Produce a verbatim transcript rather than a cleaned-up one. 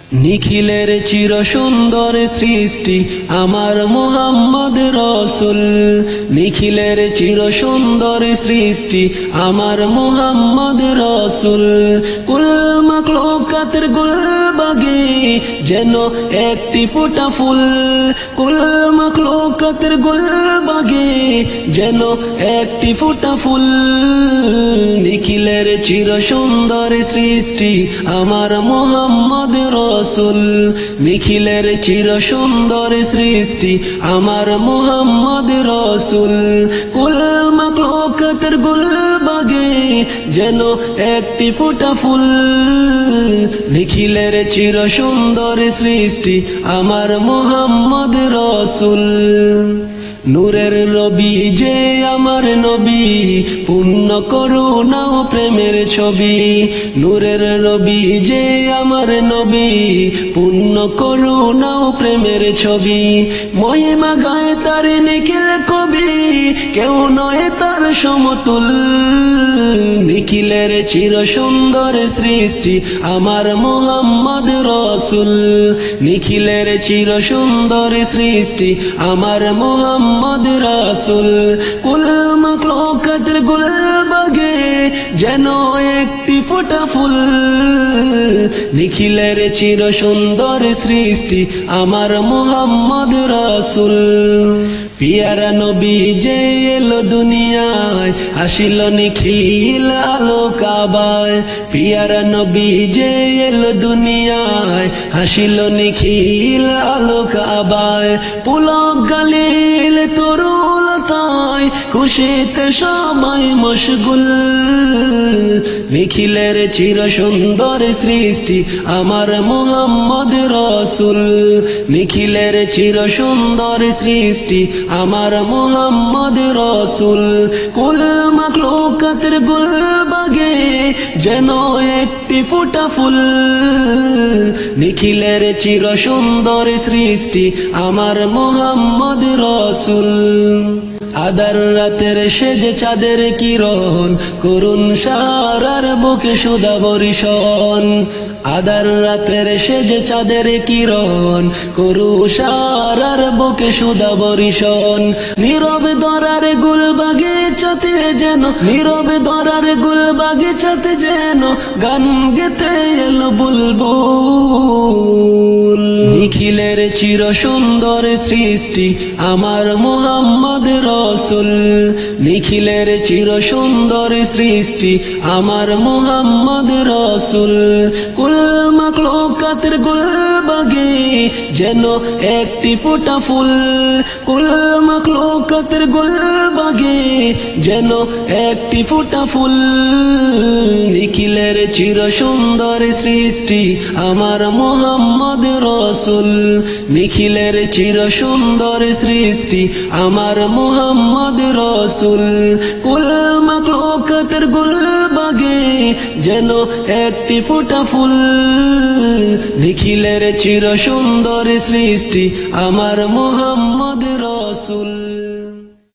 নিখিলের চির সুন্দর সৃষ্টি আমার মুহাম্মদ রসুল। নিখিলের চির সুন্দর সৃষ্টি আমার মুহাম্মদ রসুল। কুল মাখলুকাতের গুলবাগে যেন একটি ফোঁটা ফুল। কুল মাখলুকাতের গুলবাগে যেন একটি ফোঁটা ফুল। নিখিলের চির সুন্দর সৃষ্টি আমার মুহাম্মদ রসুল। নিখিলের চির সুন্দর সৃষ্টি আমার মুহাম্মদ রসুল। কুল মাখলুকাতের গুলবাগে যেন একটি ফোঁটা ফুল। নিখিলের চির সুন্দর সৃষ্টি আমার মুহাম্মদ রসুল। নূরের নবী যে আমার নবী, পূর্ণ করুণা ও প্রেমের ছবি। নূরের নবী যে আমার নবী, পূর্ণ করুণা ও প্রেমের ছবি। মহিমা গায় তার নিখিল কবি, কেউ নয় তার সমতুল। নিখিলের চির সুন্দর সৃষ্টি আমার মুহাম্মদ রসুল। নিখিলের চির সুন্দর সৃষ্টি আমার মুহাম্মদ রসুল। কুল মাখলুকাতের গুলবাগে যেন একটি ফোঁটা ফুল। নিখিলের চির সুন্দর সৃষ্টি আমার মুহাম্মদ রসুল। পিয়ারা নবী যে এলো দুনিয়ায়, আসিল নিখিল আলো কাবায়। পিয়ারা নবী যে এলো দুনিয়ায়, হাসিল নিখিল আলো কাবায়। পুলক গালিল তরুলতায়, খুশিতে সবাই মশগুল। নিখিলের চির সুন্দর সৃষ্টি আমার মুহাম্মদ রসুল। নিখিলের চির সুন্দর সৃষ্টি আমার মুহাম্মদ রসুল। কুল মাখলুকাতের গুলবাগে যেন একটি ফোঁটা ফুল। নিখিলের চির সুন্দর সৃষ্টি আমার মুহাম্মদ রসুল। আদার রাতের সেজে চাঁদের কিরণ, করুণ সারার বুকে সুধা বরিশন। আদার রাতের সেজে চাঁদের কিরণ, করু সারার বুকে সুধা বরিশন। নীরব দরার গুলবাগে চাতে যেন, নীরব দরার গুলবাগে চাতে যেন গান গেতে এলো বুলবুল। নিখিলের চির সুন্দর সৃষ্টি আমার মুহাম্মদ রসুল। নিখিলের চির সুন্দর সৃষ্টি আমার মুহাম্মদ রসুল। কুল মাখলুকাতের গুলবাগে যেন একটি ফোঁটা ফুল। কুল মাখলুকাতের গুলবাগে যেন একটি ফোঁটা ফুল। নিখিলের চির সুন্দর সৃষ্টি আমার মুহাম্মদ রসুল। নিখিলের চির সুন্দর সৃষ্টি আমার মুহাম্মদ রসুল। কুল মাখলুকাতের গুলবাগে যেন একটি ফোঁটা ফুল। নিখিলের চির সুন্দর সৃষ্টি আমার মুহাম্মদ রসুল।